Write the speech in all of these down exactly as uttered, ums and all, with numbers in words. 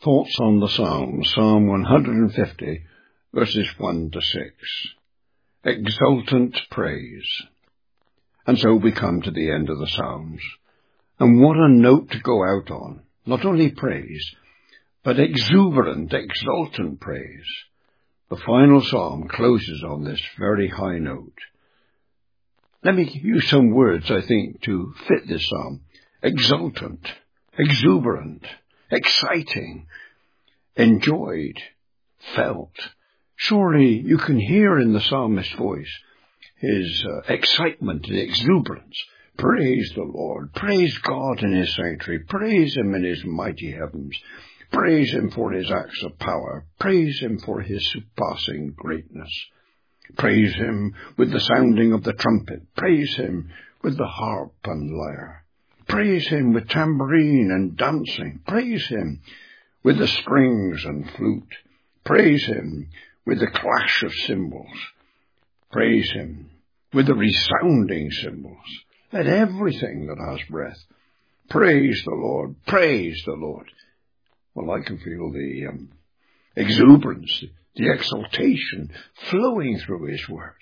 Thoughts on the Psalms, Psalm one hundred fifty, verses one to six. Exultant praise. And so we come to the end of the Psalms. And what a note to go out on. Not only praise, but exuberant, exultant praise. The final psalm closes on this very high note. Let me use some words, I think, to fit this psalm. Exultant, exuberant, exciting, enjoyed, felt. Surely you can hear in the psalmist's voice his uh, excitement, his exuberance. Praise the Lord. Praise God in his sanctuary. Praise him in his mighty heavens. Praise him for his acts of power. Praise him for his surpassing greatness. Praise him with the sounding of the trumpet. Praise him with the harp and lyre. Praise him with tambourine and dancing. Praise him with the strings and flute. Praise him with the clash of cymbals. Praise him with the resounding cymbals. Let everything that has breath praise the Lord. Praise the Lord. Well, I can feel the um, exuberance, the exaltation flowing through his words.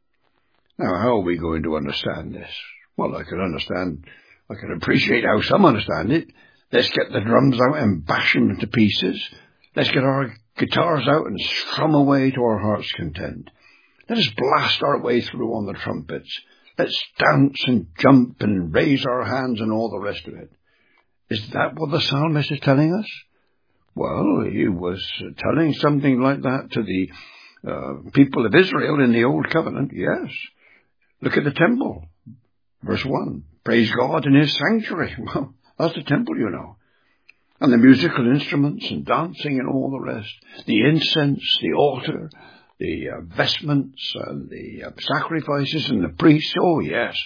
Now, how are we going to understand this? Well, I can understand, I can appreciate how some understand it. Let's get the drums out and bash them into pieces. Let's get our guitars out and strum away to our heart's content. Let us blast our way through on the trumpets. Let's dance and jump and raise our hands and all the rest of it. Is that what the psalmist is telling us? Well, he was telling something like that to the uh, people of Israel in the Old Covenant, yes. Look at the temple, verse one. Praise God in his sanctuary. Well, that's the temple, you know. And the musical instruments and dancing and all the rest. The incense, the altar, the uh, vestments and the uh, sacrifices and the priests. Oh, yes.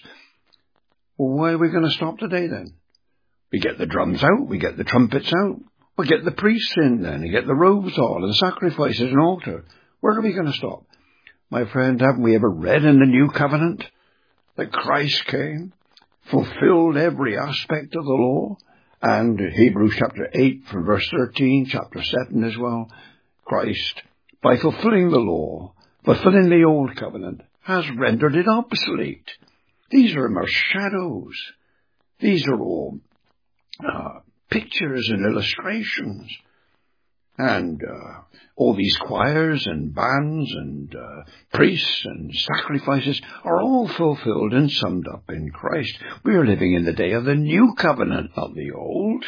Well, why are we going to stop today then? We get the drums out. We get the trumpets out. We get the priests in then. We get the robes on and the sacrifices and altar. Where are we going to stop? My friend, haven't we ever read in the New Covenant that Christ came, fulfilled every aspect of the law? And Hebrews chapter eight from verse thirteen, chapter seven as well. Christ, by fulfilling the law, fulfilling the old covenant, has rendered it obsolete. These are mere shadows. These are all uh, pictures and illustrations. And uh, all these choirs and bands and uh, priests and sacrifices are all fulfilled and summed up in Christ. We are living in the day of the new covenant, not the old.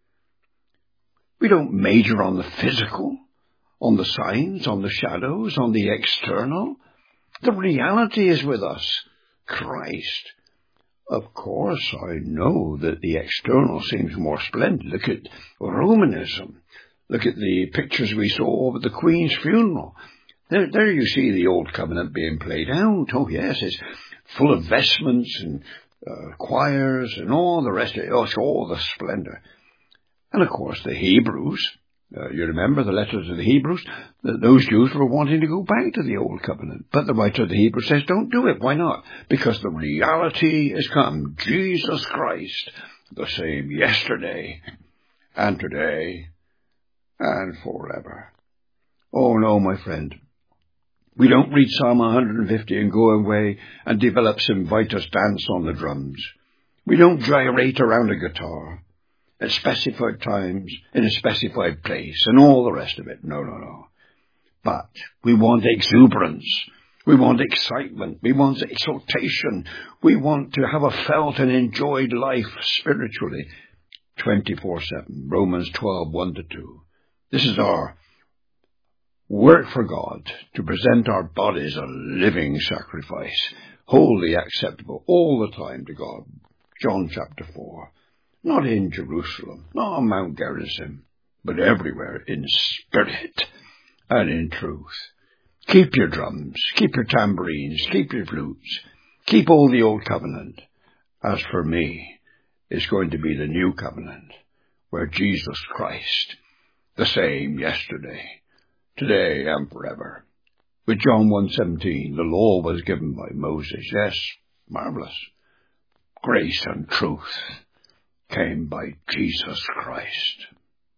We don't major on the physical, on the signs, on the shadows, on the external. The reality is with us, Christ. Of course, I know that the external seems more splendid. Look at Romanism. Look at the pictures we saw of the Queen's funeral. There, there you see the old covenant being played out. Oh, yes, it's full of vestments and uh, choirs and all the rest of it. Oh, it's all the splendor. And, of course, the Hebrews, uh, you remember the letters of the Hebrews? That those Jews were wanting to go back to the old covenant. But the writer of the Hebrews says, don't do it. Why not? Because the reality has come. Jesus Christ, the same yesterday and today and forever. Oh, no, my friend. We don't read Psalm one hundred fifty and go away and develop some Vitus dance on the drums. We don't gyrate around a guitar at specified times in a specified place and all the rest of it. No, no, no. But we want exuberance. We want excitement. We want exaltation. We want to have a felt and enjoyed life spiritually twenty-four seven. Romans twelve, one to two. This is our work for God, to present our bodies a living sacrifice, wholly acceptable all the time to God. John chapter four. Not in Jerusalem, not on Mount Gerizim, but everywhere in spirit and in truth. Keep your drums, keep your tambourines, keep your flutes, keep all the old covenant. As for me, it's going to be the new covenant, where Jesus Christ, the same yesterday, today and forever. With John one seventeen, the law was given by Moses. Yes, marvelous. Grace and truth came by Jesus Christ.